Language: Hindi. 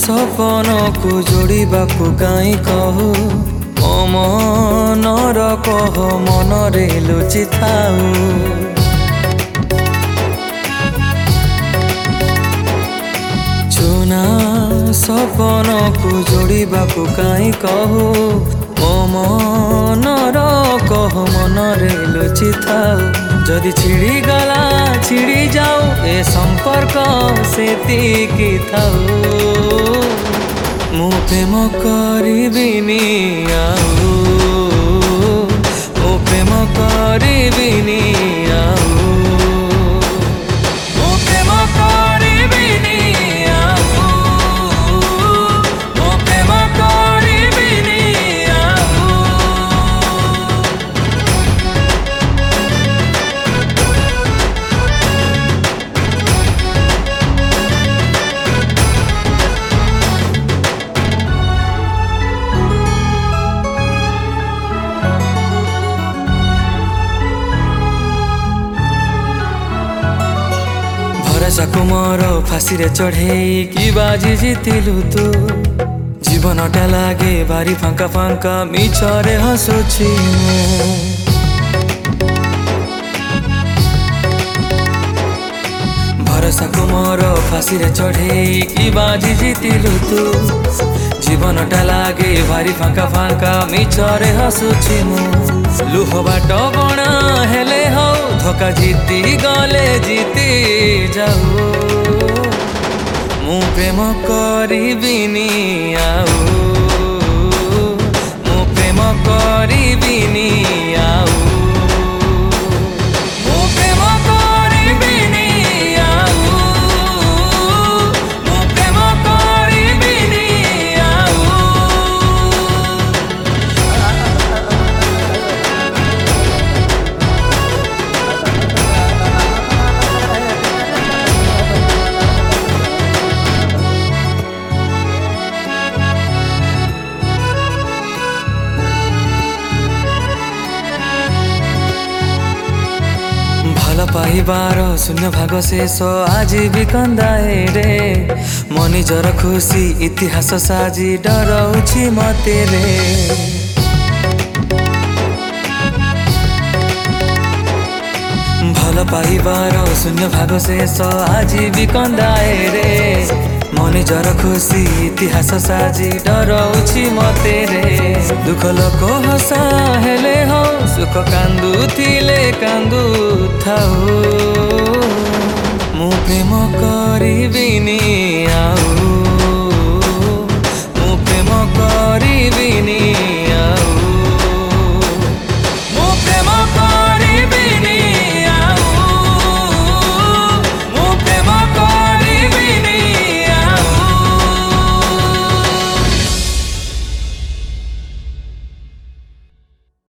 सपन को जोड़ाकू कहीं कहू मो मनर कह मनरे लुचि थाऊ चुना सपन को जोड़ाकू कहीं कहू मो मनर कह मनरे लुचि थाऊ जदि छिड़ी गला छिड़ी जाऊ ए संपर्क सेतिकी थाऊ मु प्रेम करिबिनी आऊ मु प्रेम करिबिनी आऊ मु प्रेम करिबिनी आऊ मु प्रेम करिबिनी आऊ भरसाको मोर फाँसी रे चढ़े कि बाजी जीतिलु तू जीवनटा लागे भारी फांका फांका मिछरे हसुछि भरसाको मोर फाँसी रे चढ़े कि बाजी जीतिलु तू जीवनटा लागे भारी फांका फांका मिछरे हसुछि लुह बाट बणा हेले हौ धोका जीती गले जीती जाऊ मु प्रेम करिबिनी आऊ मु प्रेम करिबिनी आऊ मु प्रेम करिबिनी आऊ मु प्रेम करिबिनी आऊ भल पाइबार शून्य भाग शेष आज भी कंदाए रे मो निजर खुशी इतिहास साजी डराउछि मते रे भल पाइबार शून्य भाग शेष आज भी कंदाए रे मो निजर खुशी इतिहास साजी डराउछि मते रे दुख लोक हसा हेले हो सुख कांदुथिले कांदु थाऊ मु प्रेम करिबिनी आऊ